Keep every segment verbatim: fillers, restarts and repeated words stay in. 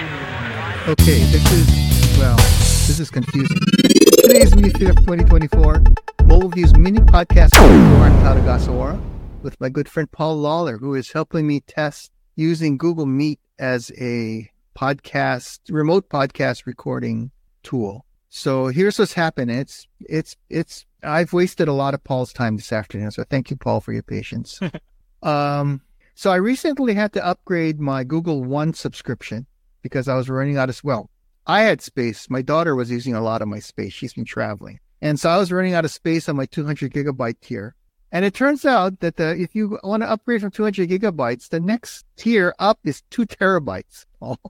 Okay, this is, well, this is confusing. Today is May fifth, twenty twenty-four. MobileView's mini podcast on Tadagasawa with my good friend Paul Lawler, who is helping me test using Google Meet as a podcast, remote podcast recording tool. So here's what's happened. It's, it's, it's, I've wasted a lot of Paul's time this afternoon. So thank you, Paul, for your patience. um, so I recently had to upgrade my Google One subscription because I was running out of, well, I had space. My daughter was using a lot of my space. She's been traveling. And so I was running out of space on my two hundred gigabyte tier. And it turns out that the, if you want to upgrade from two hundred gigabytes, the next tier up is two terabytes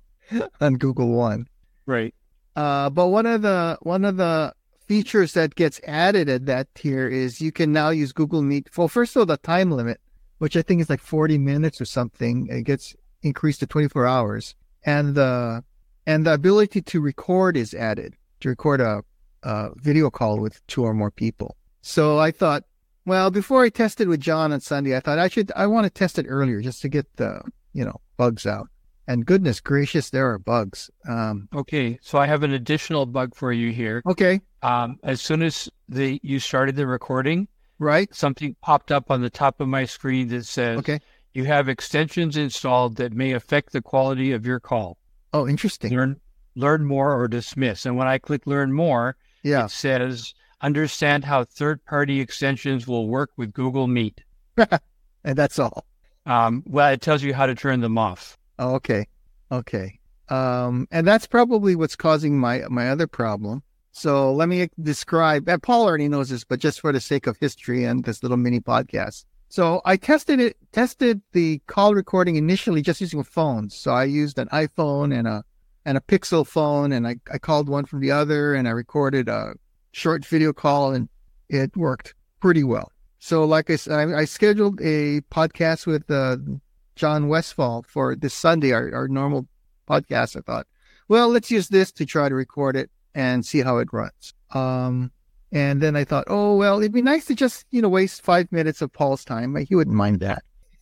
on Google One. Right. Uh, but one of the one of the features that gets added at that tier is you can now use Google Meet. Well, first of all, the time limit, which I think is like forty minutes or something, it gets increased to twenty-four hours. And the and the ability to record is added, to record a, a video call with two or more people. So I thought, well, before I tested with John on Sunday, I thought I should, I want to test it earlier just to get the, you know, bugs out. And goodness gracious, there are bugs. Um, okay, so I have an additional bug for you here. Okay. Um, as soon as the you started the recording, right, something popped up on the top of my screen that says, okay, you have extensions installed that may affect the quality of your call. Oh, interesting. Learn, learn more or dismiss. And when I click learn more, yeah. it says, understand how third-party extensions will work with Google Meet. And that's all. Um, well, it tells you how to turn them off. Oh, okay. Okay. Um, and that's probably what's causing my, my other problem. So let me describe, and Paul already knows this, but just for the sake of history and this little mini podcast. So I tested it, tested the call recording initially just using phones. So I used an iPhone and a, and a Pixel phone, and I, I called one from the other, and I recorded a short video call, and it worked pretty well. So like I said, I, I scheduled a podcast with, uh, John Westfall for this Sunday, our, our normal podcast. I thought, well, let's use this to try to record it and see how it runs. Um, and then I thought, oh, well, it'd be nice to just, you know, waste five minutes of Paul's time. He wouldn't mind that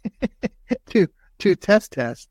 to, to test test.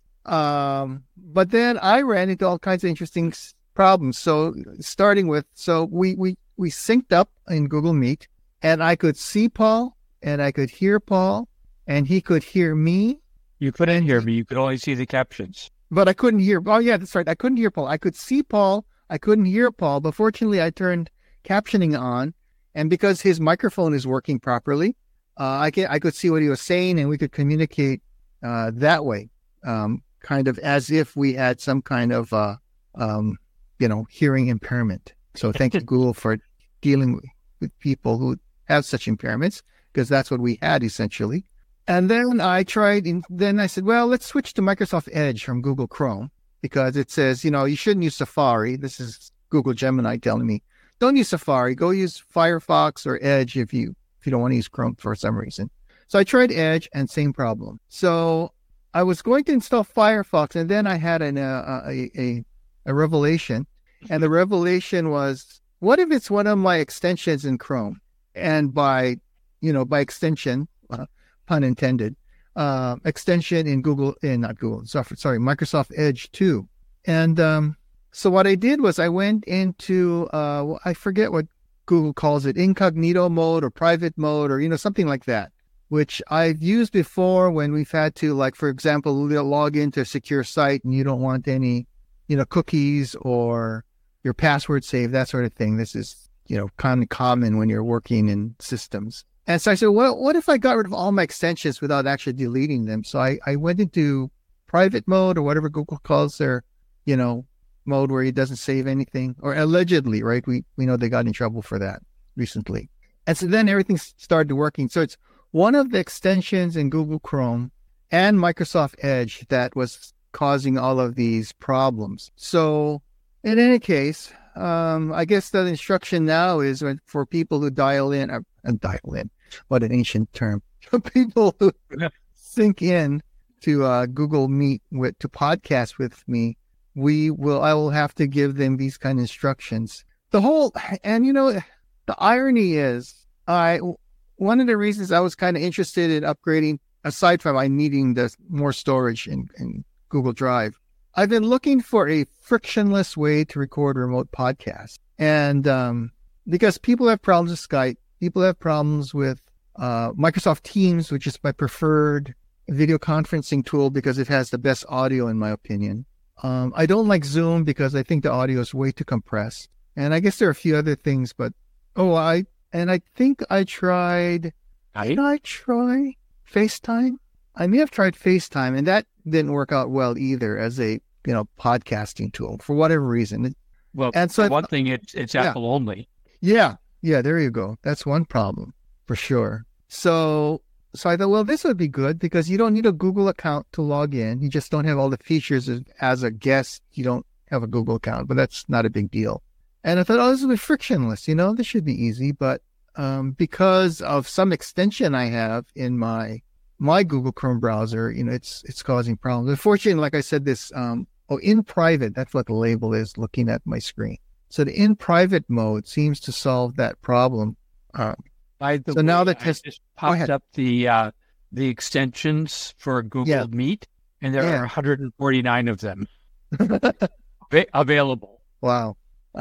Um, but then I ran into all kinds of interesting problems. So starting with, so we, we, we synced up in Google Meet, and I could see Paul and I could hear Paul and he could hear me. You couldn't hear me. You could only see the captions. But I couldn't hear. Oh, yeah, that's right. I couldn't hear Paul. I could see Paul. I couldn't hear Paul. But fortunately, I turned captioning on. And because his microphone is working properly, uh, I, can, I could see what he was saying, and we could communicate uh, that way, um, kind of as if we had some kind of, uh, um, you know, hearing impairment. So thank you, Google, for dealing with, with people who have such impairments, because that's what we had, essentially. And then I tried, and then I said, well, let's switch to Microsoft Edge from Google Chrome, because it says, you know, you shouldn't use Safari. This is Google Gemini telling me, don't use Safari. Go use Firefox or Edge if you if you don't want to use Chrome for some reason. So I tried Edge, and same problem. So I was going to install Firefox, and then I had an, uh, a, a a revelation, and the revelation was, what if it's one of my extensions in Chrome? And by, you know, by extension, uh, pun intended, uh, extension in Google, in not Google, sorry, Microsoft Edge two. And um, so what I did was I went into, uh, I forget what Google calls it, incognito mode or private mode, or, you know, something like that, which I've used before when we've had to, like, for example, log into a secure site and you don't want any, you know, cookies or your password saved, that sort of thing. This is, you know, kind of common when you're working in systems. And so I said, well, what if I got rid of all my extensions without actually deleting them? So I, I went into private mode, or whatever Google calls their, you know, mode where it doesn't save anything, or allegedly, right? We we know they got in trouble for that recently. And so then everything started working. So it's one of the extensions in Google Chrome and Microsoft Edge that was causing all of these problems. So in any case, um, I guess the instruction now is for people who dial in, uh, dial in, what an ancient term, people who sync in to uh, Google Meet with to podcast with me, we will, I will have to give them these kind of instructions. The whole, and you know, the irony is, I, one of the reasons I was kind of interested in upgrading, aside from I needing the more storage in, in Google Drive, I've been looking for a frictionless way to record remote podcasts. And um, because people have problems with Skype, people have problems with uh, Microsoft Teams, which is my preferred video conferencing tool because it has the best audio, in my opinion. Um, I don't like Zoom because I think the audio is way too compressed. And I guess there are a few other things, but, oh, I, and I think I tried, I, did I try FaceTime? I may have tried FaceTime, and that didn't work out well either as a, you know, podcasting tool for whatever reason. well, And so for I- one thing, it's it's Yeah. Apple only. Yeah, yeah, there you go. That's one problem for sure. So, so I thought, well, this would be good because you don't need a Google account to log in. You just don't have all the features as, as a guest. You don't have a Google account, but that's not a big deal. And I thought, oh, this will be frictionless. You know, this should be easy. But um, because of some extension I have in my my Google Chrome browser, you know, it's it's causing problems. Unfortunately, like I said, this um, oh, in private, that's what the label is. Looking at my screen. So the in private mode seems to solve that problem. Uh, By the So now way, the I test- just Go ahead. popped up the uh, the extensions for Google Yeah. Meet, and there Yeah. are one hundred forty-nine of them va- available. Wow.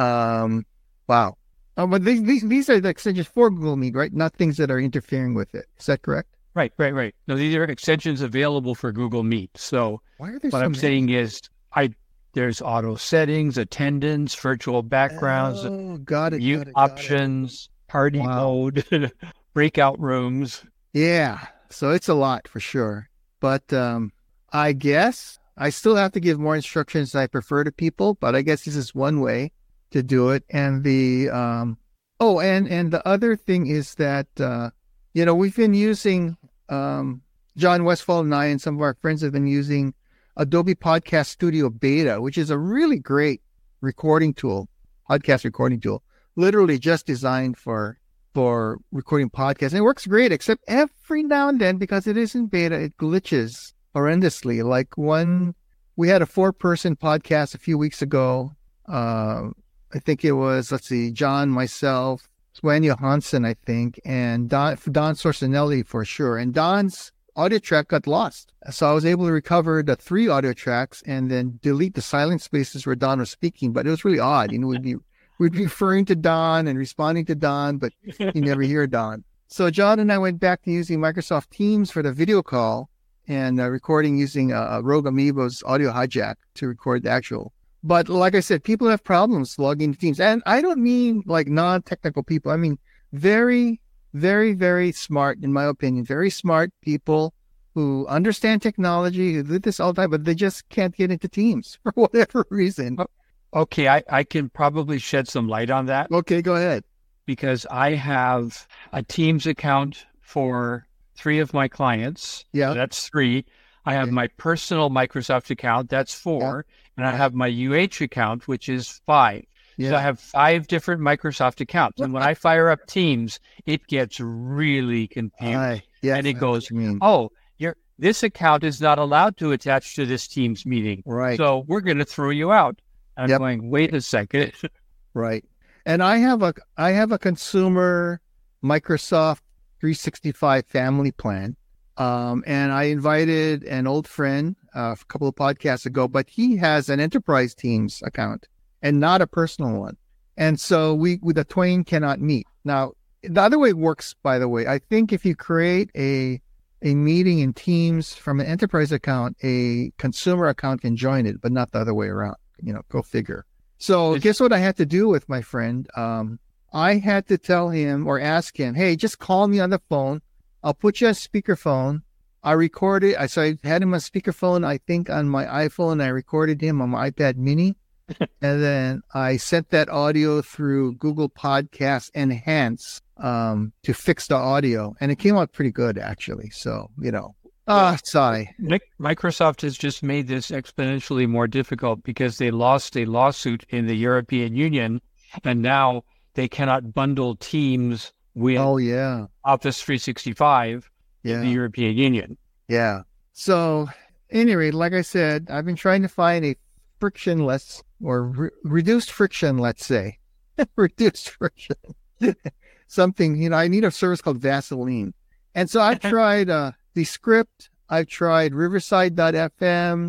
Um, wow. Oh, but these, these these are the extensions for Google Meet, right? Not things that are interfering with it. Is that correct? Right, right, right. No, these are extensions available for Google Meet. So Why are there what so I'm many? saying is, I there's auto settings, attendance, virtual backgrounds, Oh, got it. mute got it, got it. options, party Wow. mode, breakout rooms. Yeah. So it's a lot for sure. But um, I guess I still have to give more instructions I prefer to people, but I guess this is one way to do it. And the um, oh, and and the other thing is that uh, you know, we've been using um, John Westfall and I and some of our friends have been using Adobe Podcast Studio Beta, which is a really great recording tool, podcast recording tool, literally just designed for for recording podcasts. And it works great, except every now and then, because it is in beta, it glitches horrendously. Like one, we had a four-person podcast a few weeks ago. Uh, I think it was, let's see, John, myself, Swan Johansson, I think, and Don, Don Sorcinelli for sure. And Don's audio track got lost. So I was able to recover the three audio tracks and then delete the silent spaces where Don was speaking. But it was really odd. You know, we'd be, we'd be referring to Don and responding to Don, but you never hear Don. So John and I went back to using Microsoft Teams for the video call and uh, recording using uh, Rogue Amoebo's audio hijack to record the actual. But like I said, people have problems logging into Teams. And I don't mean like non-technical people. I mean very, very, very smart, in my opinion, very smart people who understand technology, who do this all the time, but they just can't get into Teams for whatever reason. Okay, I, I can probably shed some light on that Okay, go ahead. because I have a Teams account for three of my clients. Yeah. That's three. I have Okay. my personal Microsoft account. That's four. And I Yeah. have my U H account, which is five. So I Yeah. have five different Microsoft accounts. And when I fire up Teams, it gets really confused. Aye. Yes, And it I know goes, what you mean. oh, your this account is not allowed to attach to this Teams meeting. Right. So we're going to throw you out. I'm Yep. going, wait a second. Right. And I have a I have a consumer Microsoft three sixty-five family plan. Um, and I invited an old friend uh, a couple of podcasts ago, but he has an enterprise Teams account and not a personal one. And so we, we the twain cannot meet. Now, the other way it works, by the way, I think if you create a a meeting in Teams from an enterprise account, a consumer account can join it, but not the other way around. You know, go figure. So It's- guess what I had to do with my friend? Um, I had to tell him or ask him, hey, just call me on the phone. I'll put you on speakerphone. I recorded. I so I had him on speakerphone. I think on my iPhone. I recorded him on my iPad Mini, and then I sent that audio through Google Podcast Enhance um, to fix the audio, and it came out pretty good actually. So you know, ah, sorry. Mic- Microsoft has just made this exponentially more difficult because they lost a lawsuit in the European Union, and now they cannot bundle Teams with Oh yeah, Office three sixty-five in the yeah, European Union. yeah. So anyway, like I said, I've been trying to find a frictionless or re- reduced friction, let's say, reduced friction. Something, you know, I need a service called Vaseline. And so I've tried uh, the script. I've tried Riverside dot f m.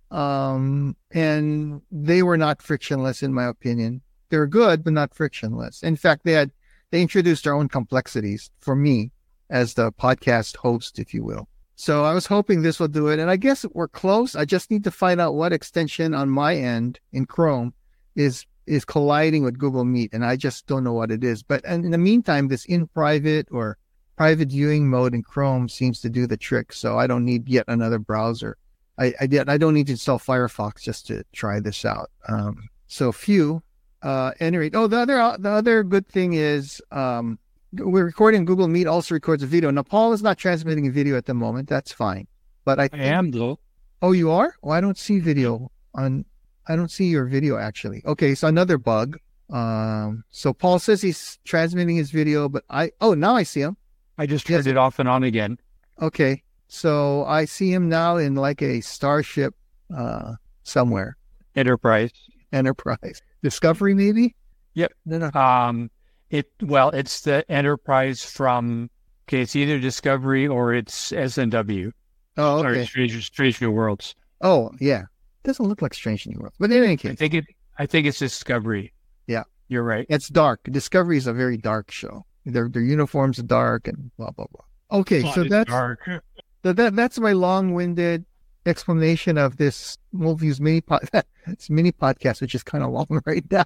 Um, and they were not frictionless, in my opinion. They're good, but not frictionless. In fact, they had they introduced their own complexities for me as the podcast host, if you will. So I was hoping this will do it, and I guess we're close. I just need to find out what extension on my end in Chrome is is colliding with Google Meet, and I just don't know what it is. But in the meantime, this in private or private viewing mode in Chrome seems to do the trick. So I don't need yet another browser. I I, did, I don't need to install Firefox just to try this out. Um, so phew. Uh, anyway, oh, the other the other good thing is um, we're recording. Google Meet also records a video. Now, Paul is not transmitting a video at the moment. That's fine. But I, think, I am though. Oh, you are? Oh, I don't see video on. I don't see your video actually. Okay, so another bug. Um, so Paul says he's transmitting his video, but I. Oh, now I see him. I just turned Yes. it off and on again. Okay, so I see him now in like a starship uh, somewhere. Enterprise. Enterprise. Discovery, maybe? Yep. No, no. Um, it well, it's the Enterprise from. Okay, it's either Discovery or it's S N W Oh, or okay. Strange, Strange New Worlds. Oh, yeah. Doesn't look like Strange New Worlds. But in any I case, think it. I think it's Discovery. Yeah. You're right. it's dark. Discovery is a very dark show. Their their uniforms are dark and blah, blah, blah. Okay, so It's that's dark. that, that that's my long-winded explanation of this Wolfview's mini pod, this mini podcast, which is kind of long right now.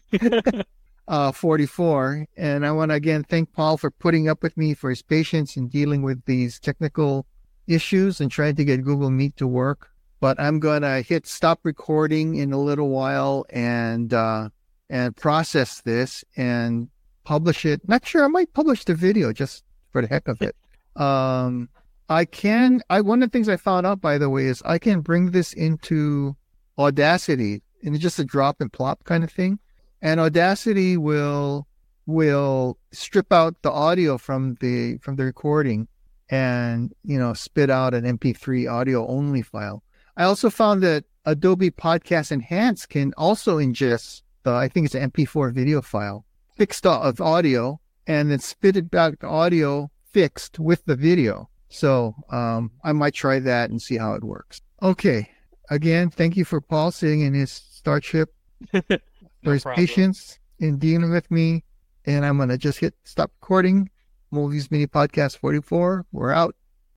uh, forty-four. And I want to again thank Paul for putting up with me, for his patience in dealing with these technical issues and trying to get Google Meet to work. But I'm going to hit stop recording in a little while and uh, and process this and publish it. Not sure. I might publish the video just for the heck of it. Um, I can. I one of the things I found out, by the way, is I can bring this into Audacity, and it's just a drop and plop kind of thing. And Audacity will will strip out the audio from the from the recording, and you know spit out an M P three audio only file. I also found that Adobe Podcast Enhance can also ingest the I think it's an M P four video file fixed of audio, and then spit it back to audio fixed with the video. So um, I might try that and see how it works. Okay. Again, thank you for Paul sitting in his Starship, for No his problem. patience in dealing with me. And I'm going to just hit stop recording. Movies Mini Podcast forty-four. We're out.